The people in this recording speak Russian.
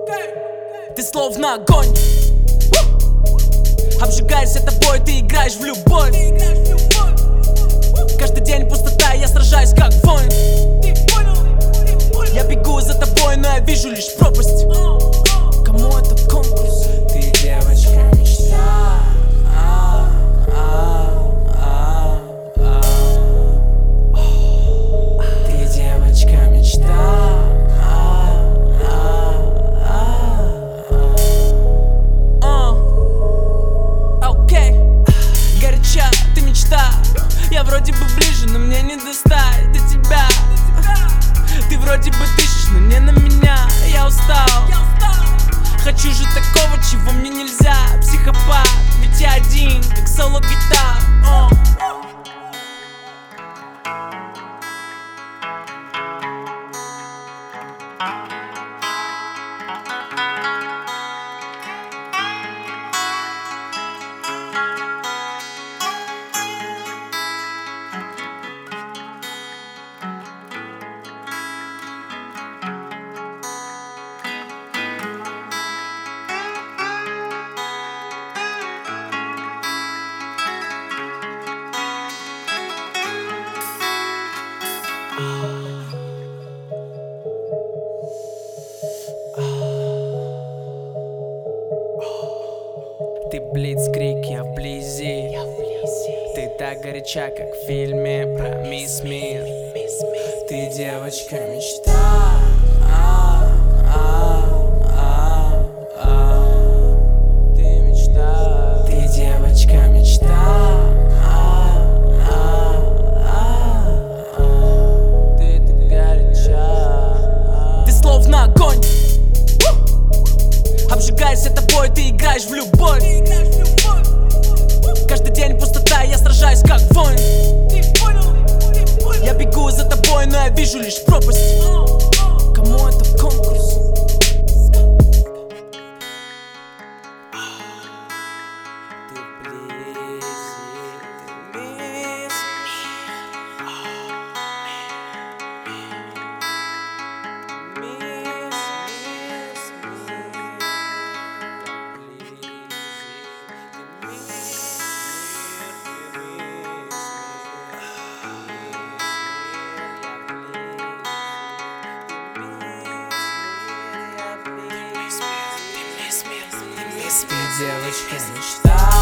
Ты словно огонь, обжигаясь тобой, ты играешь в любовь. Каждый день пустота, я сражаюсь как воин. Я бегу за тобой, но я вижу лишь пропасть. Кому это конкурс? Ты девочка мечта. Ты девочка мечта. Окей, горяча, ты мечта. Я вроде бы ближе, но мне не достать до тебя. Ты вроде бы дышишь, но не на меня. Я устал. Хочу же такого, чего мне нельзя. Психопат, ведь я один, как соло-гитар. Ты блицкрик, я вблизи. Ты так горяча, как в фильме про Мисс Мир. Ты девочка мечта. Ты мечта. Ты девочка мечта. Ты так горяча. Ты словно огонь, обжигаясь тобой, ты играешь в любовь. Каждый день пустота, я сражаюсь как воин. Я бегу за тобой, но я вижу лишь пропасть. Кому это конкурс? Ты вблизи, ты мисс Ты девочка мечта.